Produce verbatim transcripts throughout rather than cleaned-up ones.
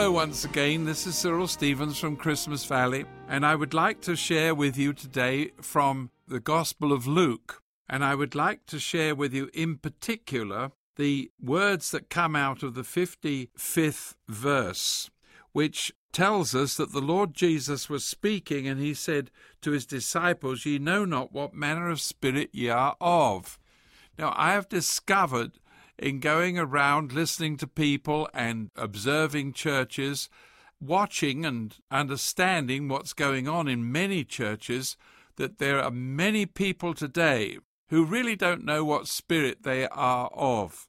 Hello once again, this is Cyril Stevens from Christmas Valley, and I would like to share with you today from the Gospel of Luke, and I would like to share with you in particular the words that come out of the fifty-fifth verse, which tells us that the Lord Jesus was speaking, and he said to his disciples, "Ye know not what manner of spirit ye are of." Now, I have discovered in going around listening to people and observing churches, watching and understanding what's going on in many churches, that there are many people today who really don't know what spirit they are of.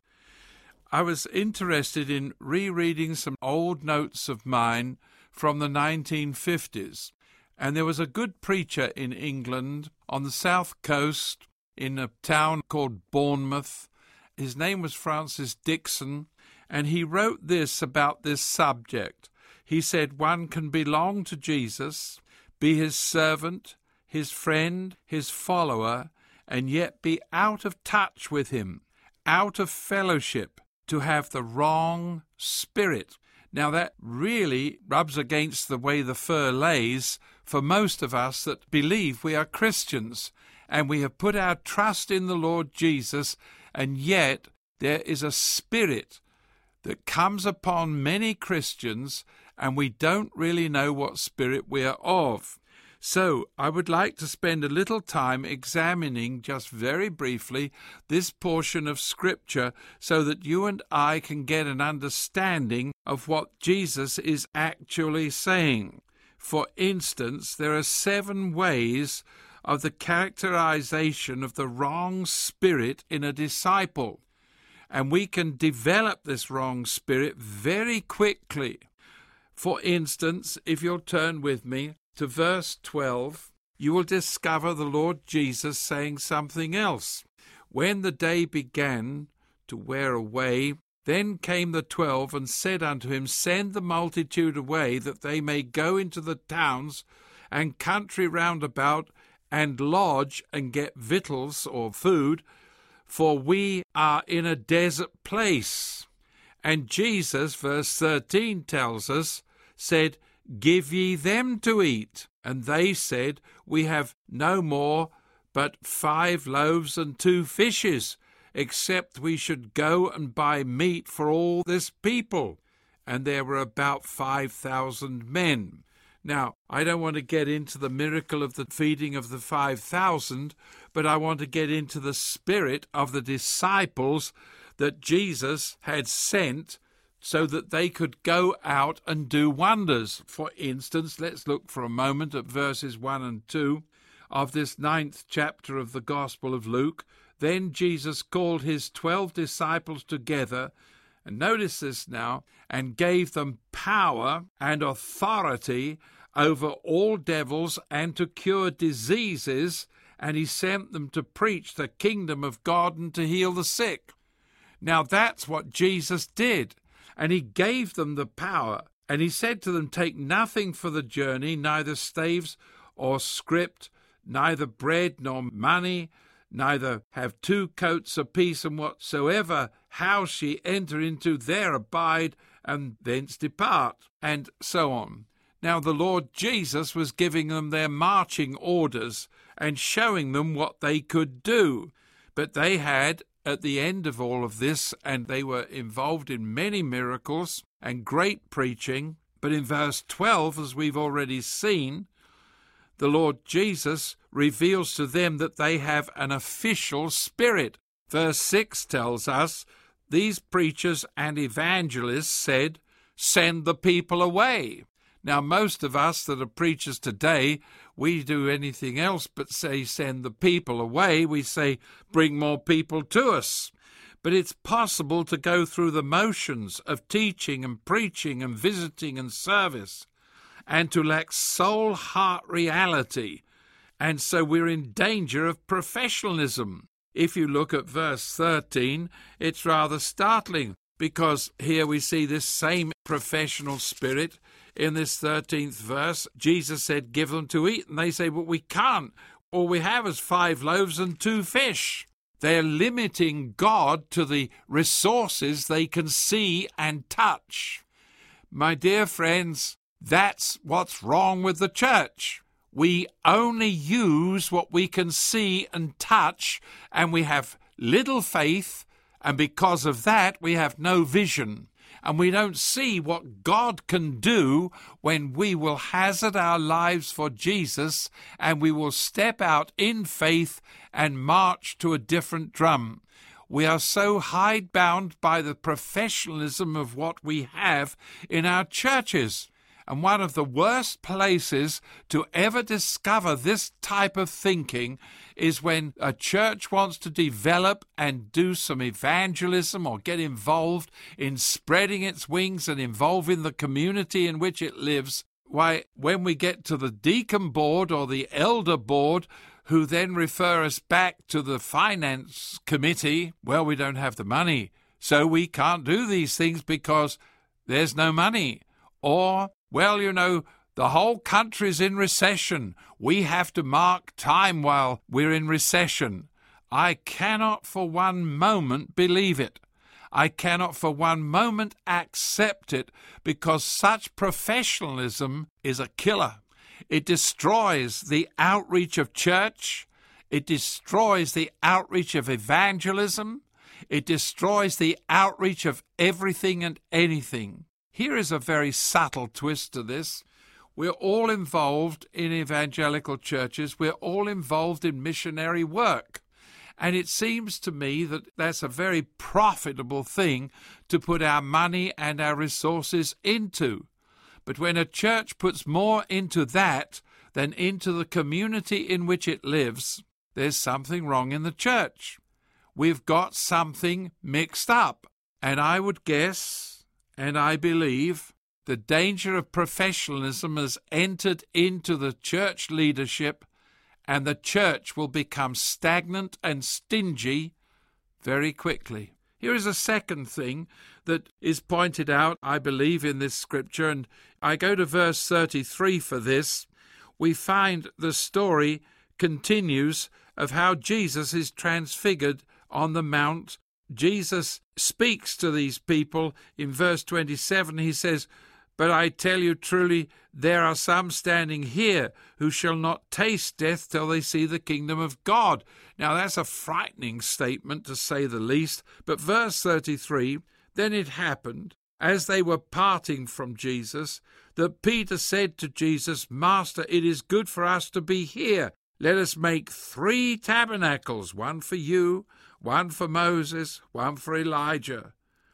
I was interested in rereading some old notes of mine from the nineteen fifties, and there was a good preacher in England on the south coast in a town called Bournemouth. His name was Francis Dixon, and he wrote this about this subject. He said, "One can belong to Jesus, be his servant, his friend, his follower, and yet be out of touch with him, out of fellowship, to have the wrong spirit." Now that really rubs against the way the fur lays for most of us that believe we are Christians, and we have put our trust in the Lord Jesus, and yet there is a spirit that comes upon many Christians, and we don't really know what spirit we are of. So I would like to spend a little time examining, just very briefly, this portion of Scripture so that you and I can get an understanding of what Jesus is actually saying. For instance, there are seven ways of the characterization of the wrong spirit in a disciple. And we can develop this wrong spirit very quickly. For instance, if you'll turn with me to verse twelve, you will discover the Lord Jesus saying something else. "When the day began to wear away, then came the twelve and said unto him, Send the multitude away, that they may go into the towns and country round about, and lodge and get victuals or food, for we are in a desert place." And Jesus, verse thirteen tells us, said, "Give ye them to eat." And they said, "We have no more but five loaves and two fishes, except we should go and buy meat for all this people." And there were about five thousand men. Now, I don't want to get into the miracle of the feeding of the five thousand, but I want to get into the spirit of the disciples that Jesus had sent so that they could go out and do wonders. For instance, let's look for a moment at verses one and two of this ninth chapter of the Gospel of Luke. "Then Jesus called his twelve disciples together," and notice this now, "and gave them power and authority over all devils and to cure diseases, and he sent them to preach the kingdom of God and to heal the sick." Now that's what Jesus did, and he gave them the power, and he said to them, "Take nothing for the journey, neither staves or script, neither bread nor money, neither have two coats apiece, and whatsoever house ye enter into, there abide, and thence depart," and so on. Now the Lord Jesus was giving them their marching orders and showing them what they could do. But they had, at the end of all of this, and they were involved in many miracles and great preaching, but in verse twelve, as we've already seen, the Lord Jesus reveals to them that they have an official spirit. Verse six tells us, "These preachers and evangelists said, Send the people away." Now, most of us that are preachers today, we do anything else but say, "Send the people away." We say, "Bring more people to us." But it's possible to go through the motions of teaching and preaching and visiting and service and to lack soul-heart reality. And so we're in danger of professionalism. If you look at verse thirteen, it's rather startling, because here we see this same professional spirit. In this thirteenth verse, Jesus said, "Give them to eat." And they say, "But we can't. All we have is five loaves and two fish." They're limiting God to the resources they can see and touch. My dear friends, that's what's wrong with the church. We only use what we can see and touch, and we have little faith, and because of that we have no vision. And we don't see what God can do when we will hazard our lives for Jesus and we will step out in faith and march to a different drum. We are so hidebound by the professionalism of what we have in our churches. And one of the worst places to ever discover this type of thinking is when a church wants to develop and do some evangelism or get involved in spreading its wings and involving the community in which it lives. Why, when we get to the deacon board or the elder board, who then refer us back to the finance committee, well, we don't have the money, so we can't do these things because there's no money. Or, well, you know, the whole country's in recession. We have to mark time while we're in recession. I cannot for one moment believe it. I cannot for one moment accept it, because such professionalism is a killer. It destroys the outreach of church. It destroys the outreach of evangelism. It destroys the outreach of everything and anything. Here is a very subtle twist to this. We're all involved in evangelical churches. We're all involved in missionary work. And it seems to me that that's a very profitable thing to put our money and our resources into. But when a church puts more into that than into the community in which it lives, there's something wrong in the church. We've got something mixed up. And I would guess, and I believe, the danger of professionalism has entered into the church leadership, and the church will become stagnant and stingy very quickly. Here is a second thing that is pointed out, I believe, in this scripture, and I go to verse thirty-three for this. We find the story continues of how Jesus is transfigured on the mount. Jesus speaks to these people. In verse twenty-seven, he says, "But I tell you truly, there are some standing here who shall not taste death till they see the kingdom of God." Now, that's a frightening statement, to say the least. But verse thirty-three, "Then it happened, as they were parting from Jesus, that Peter said to Jesus, 'Master, it is good for us to be here. Let us make three tabernacles, one for you, one for Moses, one for Elijah,'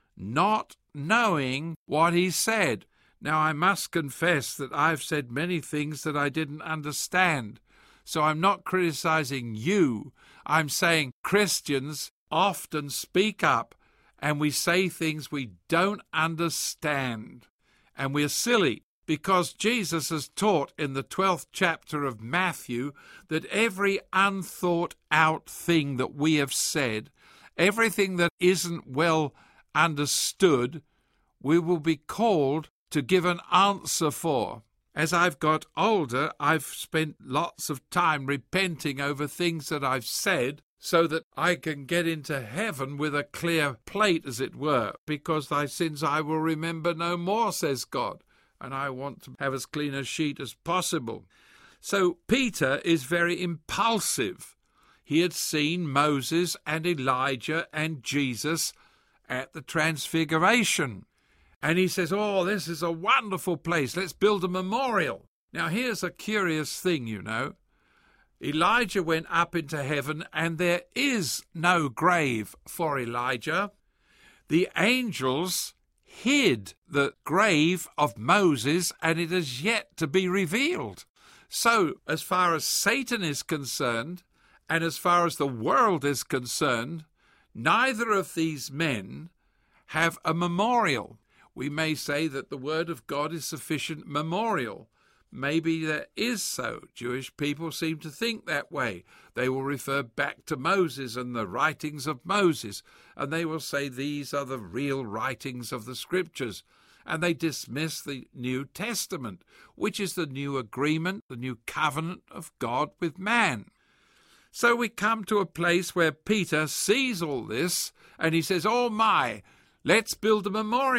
not knowing what he said." Now, I must confess that I've said many things that I didn't understand. So I'm not criticizing you. I'm saying Christians often speak up and we say things we don't understand. And we're silly, because Jesus has taught in the twelfth chapter of Matthew that every unthought out thing that we have said, everything that isn't well understood, we will be called to give an answer for. As I've got older, I've spent lots of time repenting over things that I've said, so that I can get into heaven with a clear plate, as it were, because thy sins I will remember no more, says God, and I want to have as clean a sheet as possible. So Peter is very impulsive. He had seen Moses and Elijah and Jesus at the Transfiguration. And he says, "Oh, this is a wonderful place. Let's build a memorial." Now, here's a curious thing, you know. Elijah went up into heaven, and there is no grave for Elijah. The angels hid the grave of Moses, and it is yet to be revealed. So, as far as Satan is concerned, and as far as the world is concerned, neither of these men have a memorial. We may say that the Word of God is sufficient memorial. Maybe that is so. Jewish people seem to think that way. They will refer back to Moses and the writings of Moses, and they will say these are the real writings of the Scriptures. And they dismiss the New Testament, which is the new agreement, the new covenant of God with man. So we come to a place where Peter sees all this, and he says, "Oh my, let's build a memorial."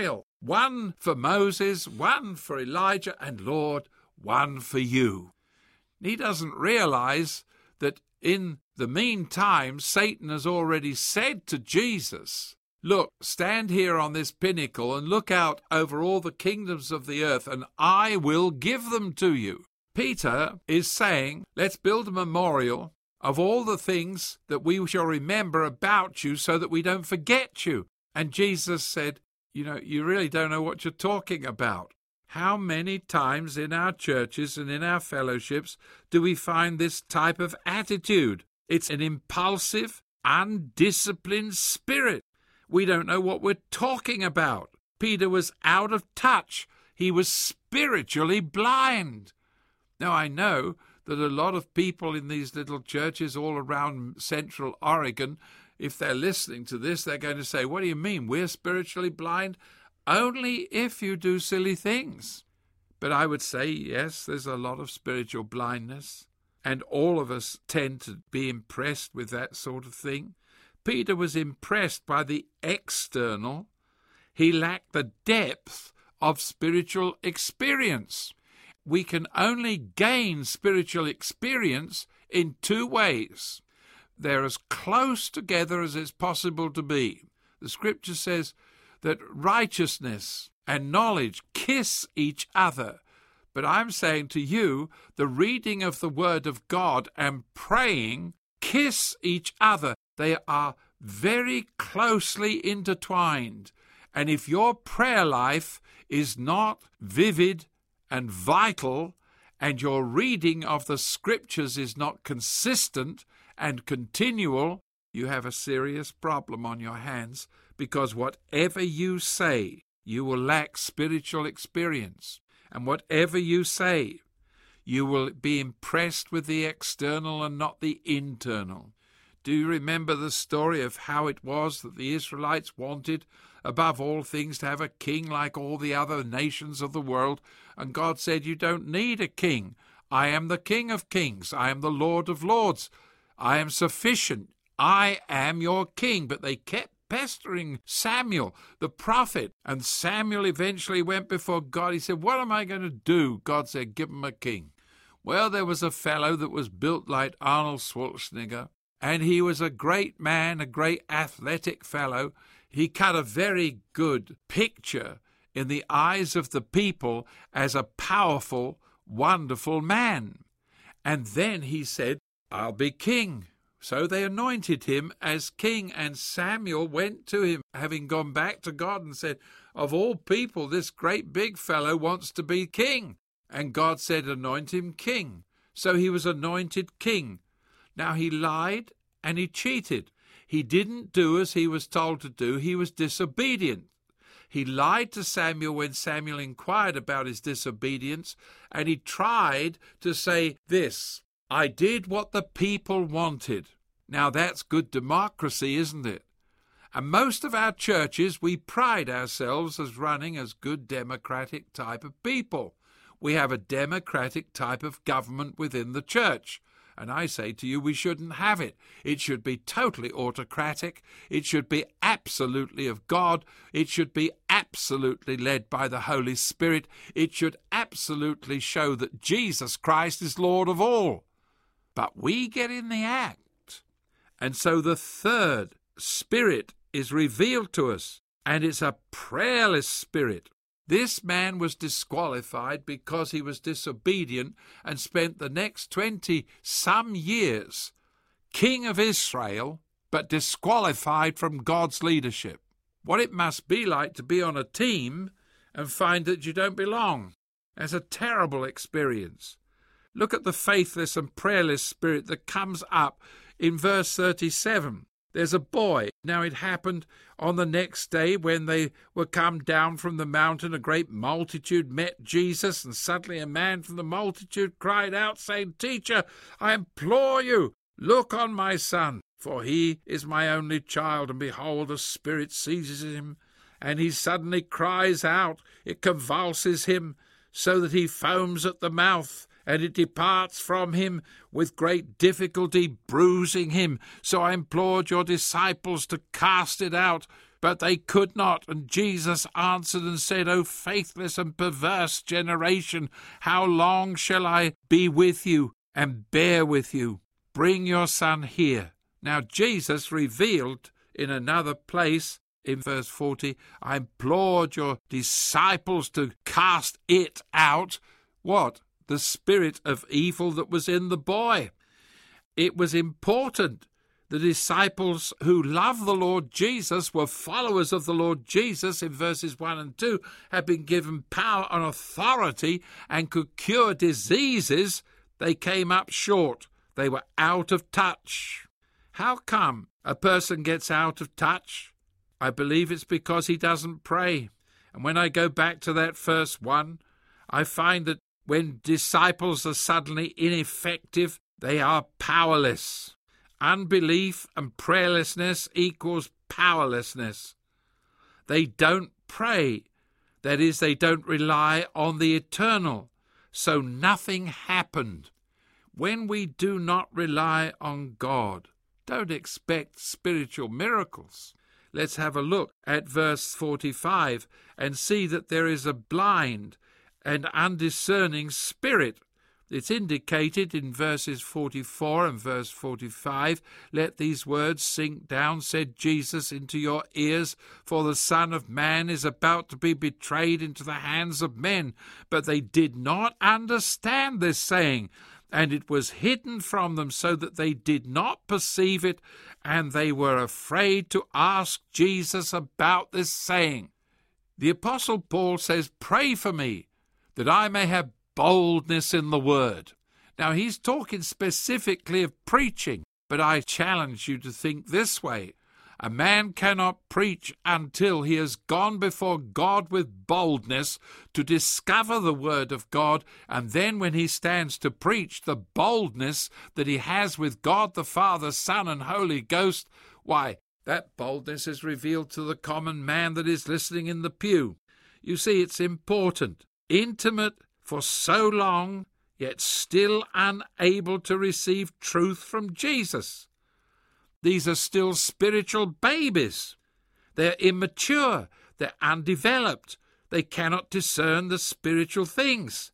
One for Moses, one for Elijah, and Lord, one for you. He doesn't realize that in the meantime, Satan has already said to Jesus, look, stand here on this pinnacle and look out over all the kingdoms of the earth, and I will give them to you. Peter is saying, let's build a memorial of all the things that we shall remember about you so that we don't forget you. And Jesus said, you know, you really don't know what you're talking about. How many times in our churches and in our fellowships do we find this type of attitude? It's an impulsive, undisciplined spirit. We don't know what we're talking about. Peter was out of touch. He was spiritually blind. Now, I know that a lot of people in these little churches all around Central Oregon, if they're listening to this, they're going to say, what do you mean, we're spiritually blind? Only if you do silly things. But I would say, yes, there's a lot of spiritual blindness, and all of us tend to be impressed with that sort of thing. Peter was impressed by the external. He lacked the depth of spiritual experience. We can only gain spiritual experience in two ways. They're as close together as it's possible to be. The scripture says that righteousness and knowledge kiss each other. But I'm saying to you, the reading of the Word of God and praying kiss each other. They are very closely intertwined. And if your prayer life is not vivid and vital, and your reading of the scriptures is not consistent and continual, you have a serious problem on your hands, because whatever you say, you will lack spiritual experience. And whatever you say, you will be impressed with the external and not the internal. Do you remember the story of how it was that the Israelites wanted, above all things, to have a king like all the other nations of the world? And God said, you don't need a king. I am the King of kings. I am the Lord of lords. I am sufficient. I am your king. But they kept pestering Samuel, the prophet. And Samuel eventually went before God. He said, what am I going to do? God said, give him a king. Well, there was a fellow that was built like Arnold Schwarzenegger. And he was a great man, a great athletic fellow. He cut a very good picture in the eyes of the people as a powerful, wonderful man. And then he said, I'll be king. So they anointed him as king, and Samuel went to him, having gone back to God, and said, of all people, this great big fellow wants to be king. And God said, anoint him king. So he was anointed king. Now he lied and he cheated. He didn't do as he was told to do. He was disobedient. He lied to Samuel when Samuel inquired about his disobedience, and he tried to say this, I did what the people wanted. Now that's good democracy, isn't it? And most of our churches, we pride ourselves as running as good democratic type of people. We have a democratic type of government within the church. And I say to you, we shouldn't have it. It should be totally autocratic. It should be absolutely of God. It should be absolutely led by the Holy Spirit. It should absolutely show that Jesus Christ is Lord of all. But we get in the act. And so the third spirit is revealed to us, and it's a prayerless spirit. This man was disqualified because he was disobedient and spent the next twenty-some years king of Israel, but disqualified from God's leadership. What it must be like to be on a team and find that you don't belong. That's a terrible experience. Look at the faithless and prayerless spirit that comes up in verse thirty-seven. There's a boy. Now it happened on the next day when they were come down from the mountain, a great multitude met Jesus, and suddenly a man from the multitude cried out, saying, Teacher, I implore you, look on my son, for he is my only child, and behold, a spirit seizes him, and he suddenly cries out. It convulses him, so that he foams at the mouth, and it departs from him with great difficulty, bruising him. So I implored your disciples to cast it out, but they could not. And Jesus answered and said, O faithless and perverse generation, how long shall I be with you and bear with you? Bring your son here. Now Jesus revealed in another place, in verse forty, I implored your disciples to cast it out. What? The spirit of evil that was in the boy. It was important. The disciples who loved the Lord Jesus, were followers of the Lord Jesus in verses one and two, had been given power and authority and could cure diseases. They came up short. They were out of touch. How come a person gets out of touch? I believe it's because he doesn't pray. And when I go back to that first one, I find that when disciples are suddenly ineffective, they are powerless. Unbelief and prayerlessness equals powerlessness. They don't pray. That is, they don't rely on the eternal. So nothing happened. When we do not rely on God, don't expect spiritual miracles. Let's have a look at verse forty-five and see that there is a blind and undiscerning spirit. It's indicated in verses forty-four and verse forty-five. Let these words sink down, said Jesus, into your ears, for the Son of Man is about to be betrayed into the hands of men. But they did not understand this saying, and it was hidden from them so that they did not perceive it, and they were afraid to ask Jesus about this saying. The Apostle Paul says, pray for me, that I may have boldness in the word. Now, he's talking specifically of preaching, but I challenge you to think this way. A man cannot preach until he has gone before God with boldness to discover the word of God, and then when he stands to preach, the boldness that he has with God the Father, Son, and Holy Ghost, why, that boldness is revealed to the common man that is listening in the pew. You see, it's important. Intimate for so long, yet still unable to receive truth from Jesus. These are still spiritual babies. They're immature. They're undeveloped. They cannot discern the spiritual things.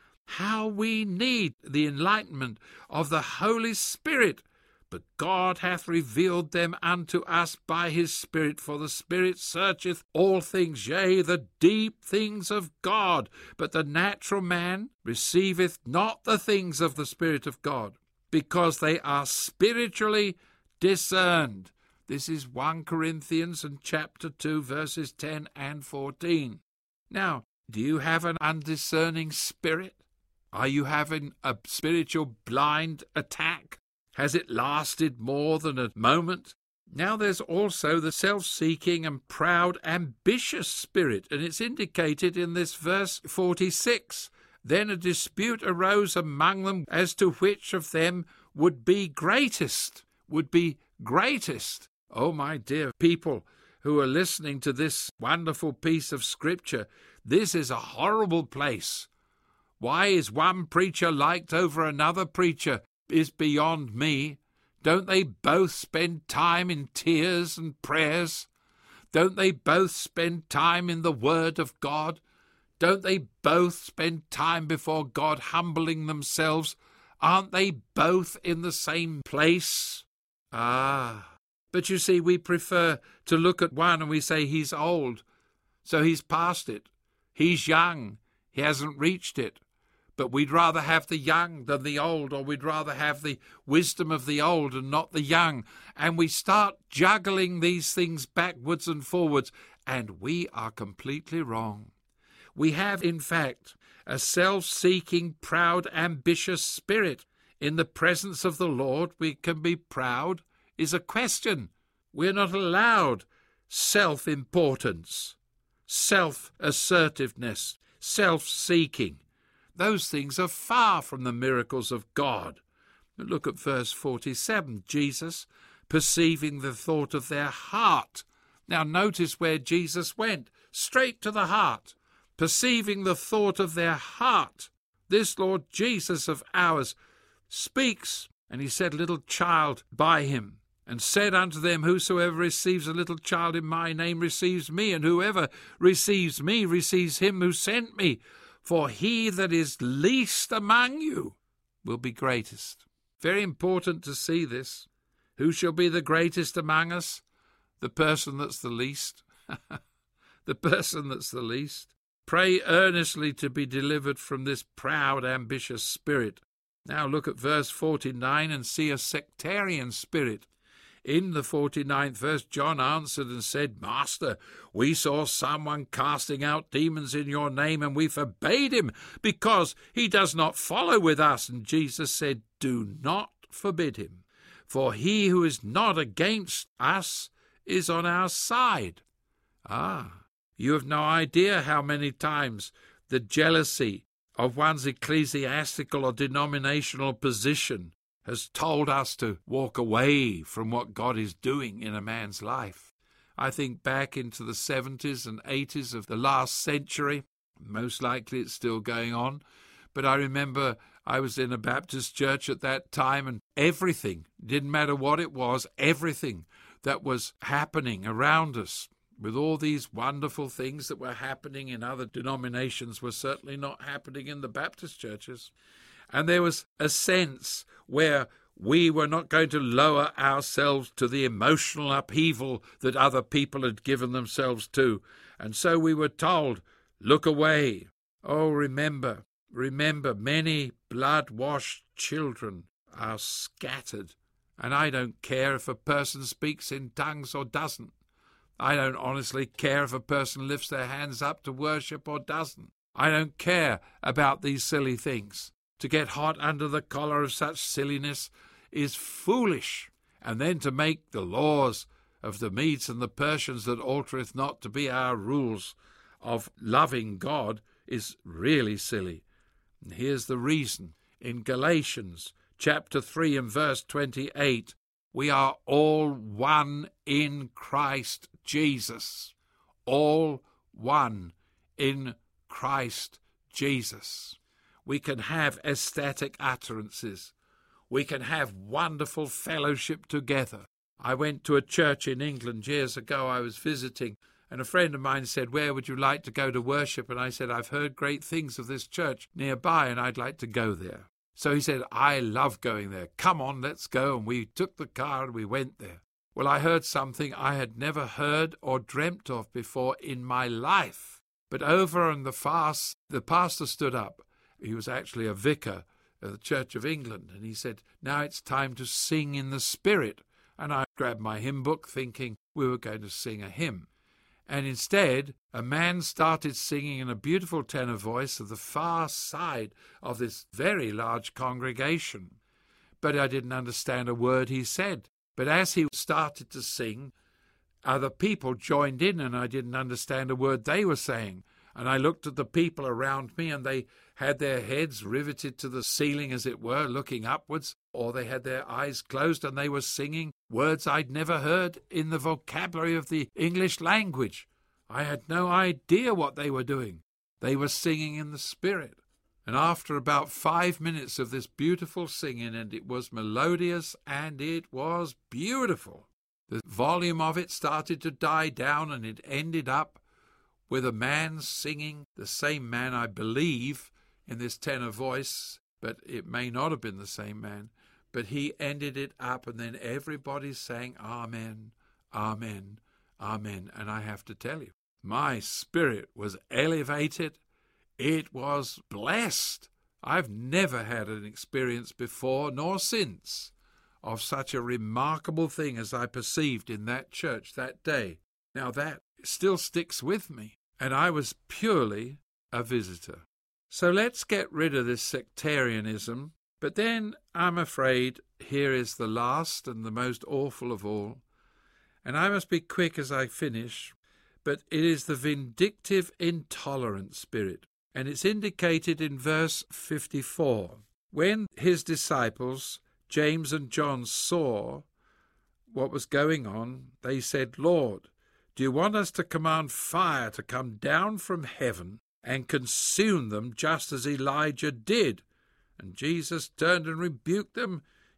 How we need the enlightenment of the Holy Spirit. But God hath revealed them unto us by his Spirit, for the Spirit searcheth all things, yea, the deep things of God. But the natural man receiveth not the things of the Spirit of God, because they are spiritually discerned. This is First Corinthians and chapter two, verses ten and fourteen. Now, do you have an undiscerning spirit? Are you having a spiritual blind attack? Has it lasted more than a moment? Now there's also the self-seeking and proud, ambitious spirit, and it's indicated in this verse forty-six. Then a dispute arose among them as to which of them would be greatest, would be greatest. Oh, my dear people who are listening to this wonderful piece of Scripture, this is a horrible place. Why is one preacher liked over another preacher is beyond me. Don't they both spend time in tears and prayers? Don't they both spend time in the Word of God? Don't they both spend time before God humbling themselves? Aren't they both in the same place? Ah, but you see, we prefer to look at one and we say he's old, so he's past it. He's young, he hasn't reached it. But we'd rather have the young than the old, or we'd rather have the wisdom of the old and not the young. And we start juggling these things backwards and forwards, and we are completely wrong. We have, in fact, a self-seeking, proud, ambitious spirit. In the presence of the Lord, we can be proud, is a question. We're not allowed self-importance, self-assertiveness, self-seeking. Those things are far from the miracles of God. Look at verse forty-seven. Jesus, perceiving the thought of their heart. Now notice where Jesus went, straight to the heart. Perceiving the thought of their heart. This Lord Jesus of ours speaks, and he said, little child by him. and said unto them, Whosoever receives a little child in my name receives me, and whoever receives me receives him who sent me. For he that is least among you will be greatest. Very important to see this. Who shall be the greatest among us? The person that's the least. The person that's the least. Pray earnestly to be delivered from this proud, ambitious spirit. Now look at verse forty-nine and see a sectarian spirit. In the forty-ninth verse, John answered and said, Master, we saw someone casting out demons in your name, and we forbade him, because he does not follow with us. And Jesus said, Do not forbid him, for he who is not against us is on our side. Ah, you have no idea how many times the jealousy of one's ecclesiastical or denominational position has told us to walk away from what God is doing in a man's life. I think back into the seventies and eighties of the last century. Most likely it's still going on. But I remember I was in a Baptist church at that time, and everything, didn't matter what it was, everything that was happening around us, with all these wonderful things that were happening in other denominations, were certainly not happening in the Baptist churches. And there was a sense where we were not going to lower ourselves to the emotional upheaval that other people had given themselves to. And so we were told, look away. Oh, remember, remember, many blood-washed children are scattered. And I don't care if a person speaks in tongues or doesn't. I don't honestly care if a person lifts their hands up to worship or doesn't. I don't care about these silly things. To get hot under the collar of such silliness is foolish, and then to make the laws of the Medes and the Persians that altereth not to be our rules of loving God is really silly. And here's the reason. In Galatians chapter three and verse twenty-eight, we are all one in Christ Jesus. All one in Christ Jesus. We can have ecstatic utterances. We can have wonderful fellowship together. I went to a church in England years ago. I was visiting, and a friend of mine said, Where would you like to go to worship? And I said, I've heard great things of this church nearby, and I'd like to go there. So he said, I love going there. Come on, let's go. And we took the car and we went there. Well, I heard something I had never heard or dreamt of before in my life. But over on the fast, the pastor stood up. He was actually a vicar of the Church of England, and he said, now it's time to sing in the Spirit. And I grabbed my hymn book thinking we were going to sing a hymn. And instead, a man started singing in a beautiful tenor voice at the far side of this very large congregation. But I didn't understand a word he said. But as he started to sing, other people joined in, and I didn't understand a word they were saying. And I looked at the people around me, and they had their heads riveted to the ceiling, as it were, looking upwards, or they had their eyes closed, and they were singing words I'd never heard in the vocabulary of the English language. I had no idea what they were doing. They were singing in the Spirit. And after about five minutes of this beautiful singing, and it was melodious and it was beautiful, the volume of it started to die down, and it ended up with a man singing, the same man, I believe, in this tenor voice, but it may not have been the same man, but he ended it up, and then everybody sang Amen, Amen, Amen. And I have to tell you, my spirit was elevated. It was blessed. I've never had an experience before nor since of such a remarkable thing as I perceived in that church that day. Now that still sticks with me, and I was purely a visitor. So let's get rid of this sectarianism. But then I'm afraid here is the last and the most awful of all, and I must be quick as I finish, but it is the vindictive, intolerant spirit, and it's indicated in verse fifty-four. When his disciples, James and John, saw what was going on, they said, Lord, do you want us to command fire to come down from heaven and consume them just as Elijah did? And Jesus turned and rebuked them.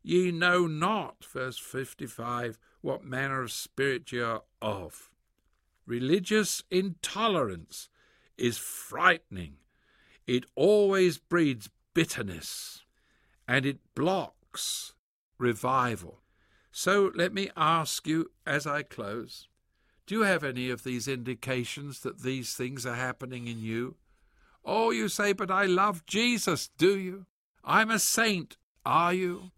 Ye know not, verse fifty-five, what manner of spirit ye are of. Religious intolerance is frightening. It always breeds bitterness, and it blocks revival. So let me ask you as I close, do you have any of these indications that these things are happening in you? Oh, you say, but I love Jesus, do you? I'm a saint, are you?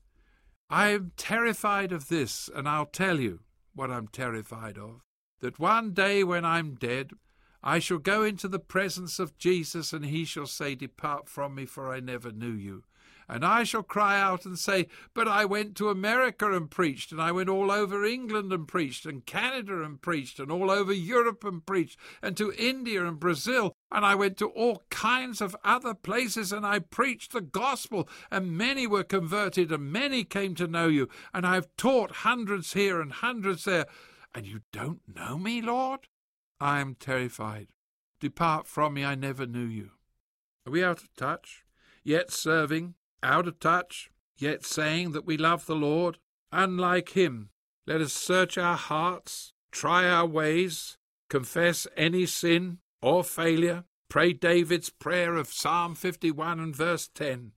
I am terrified of this, and I'll tell you what I'm terrified of. That one day when I'm dead, I shall go into the presence of Jesus, and he shall say, Depart from me, for I never knew you. And I shall cry out and say, but I went to America and preached, and I went all over England and preached, and Canada and preached, and all over Europe and preached, and to India and Brazil, and I went to all kinds of other places, and I preached the gospel, and many were converted, and many came to know you, and I have taught hundreds here and hundreds there, and you don't know me, Lord? I am terrified. Depart from me, I never knew you. Are we out of touch? Yet serving, out of touch, yet saying that we love the Lord? Unlike him, let us search our hearts, try our ways, confess any sin or failure, pray David's prayer of Psalm fifty-one and verse ten.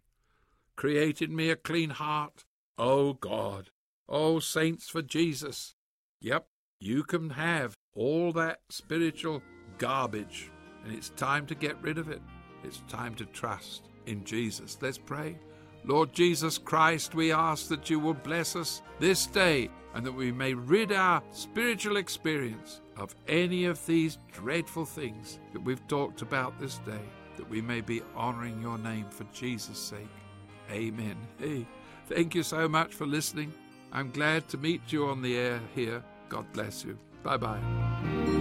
Create in me a clean heart, O God. O saints for Jesus. Yep, you can have all that spiritual garbage, and it's time to get rid of it. It's time to trust in Jesus. Let's pray. Lord Jesus Christ, we ask that you will bless us this day, and that we may rid our spiritual experience of any of these dreadful things that we've talked about this day, that we may be honoring your name for Jesus' sake. Amen. Hey, thank you so much for listening. I'm glad to meet you on the air here. God bless you. Bye-bye.